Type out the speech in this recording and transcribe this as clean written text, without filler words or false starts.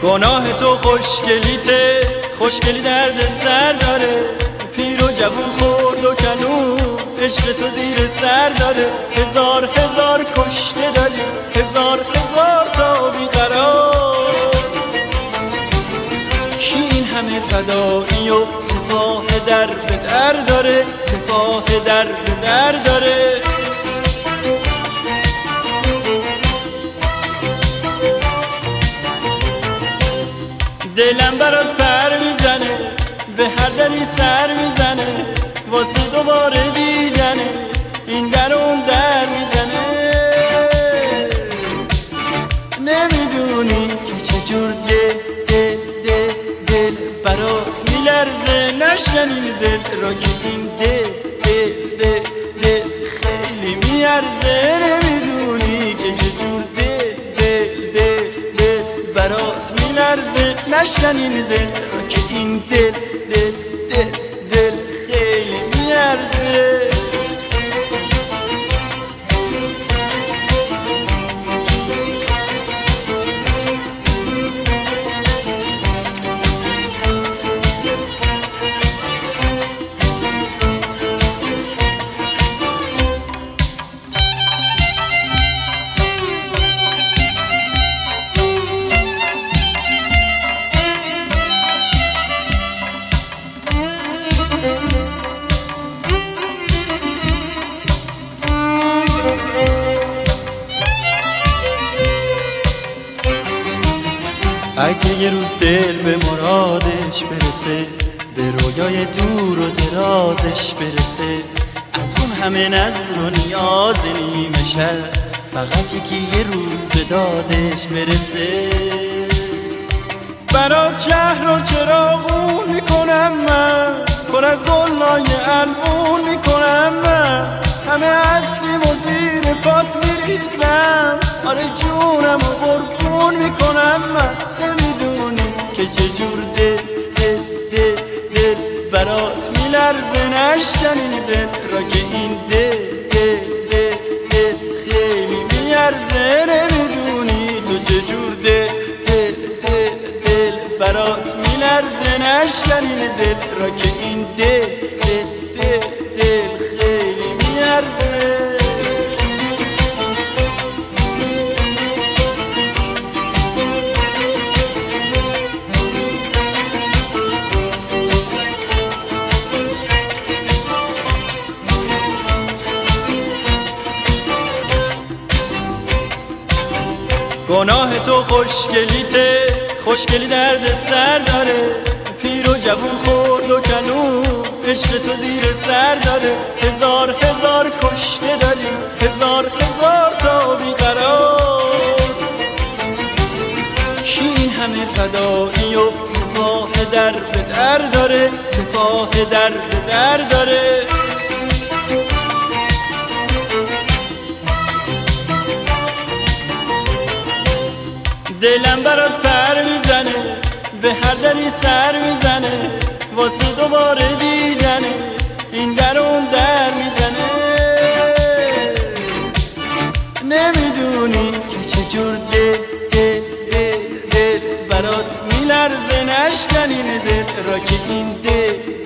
گناه تو خوشگلیته، خوشگلی درد سر داره. پیر و جوون خورد و کنون عشق تو زیر سر داره. هزار هزار کشته داری، هزار هزار تا بیقرار. کی این همه فدایی و سپاه در به در داره، سپاه در به در داره. دلم برات پر میزنه، به هر دری سر میزنه، واسه دوباره دیدنه این در اون در میزنه. نمیدونی که چجور دل برات میلرزه. نشنی دل را که این دل خیلی میارزه. نمیدونی که چجور دل برات میلرزه. نشنی دل را که این دل خیلی میارزه. اگه یه روز دل به مرادش برسه، به رویای دور و درازش برسه، از اون همه نظر و نیاز نیمه شب فقط یکی یه روز به دادش برسه. برات شهر و چراغون میکنم من، پر از گلای البون میکنم من. همه هستیم و زیر پات میریزم، آره جونم و قربون میکنم من. نمیدونی که چجور دل برات میلرزه. نشکنی دل را که این دل خیلی میارزه. نمیدونی تو چجور دل برات میلرزه. نشکنی دل را که این دل خیلی میارزه. گناه تو خوشگلیته، خوشگلی درد سر داره. پیر و جوون خورد و کنون عشق تو زیر سر داره. هزار هزار کشته داری، هزار هزار تا بیقرار. کی این همه فدایی و سپاه در به در داره، سپاه در به در داره. دلم برات پر میزنه، به هر دری سر میزنه، واسه دوباره دیدنه این در اون در میزنه. نمیدونی که چجور دل برات میلرزه. نشکنی دل را که این دل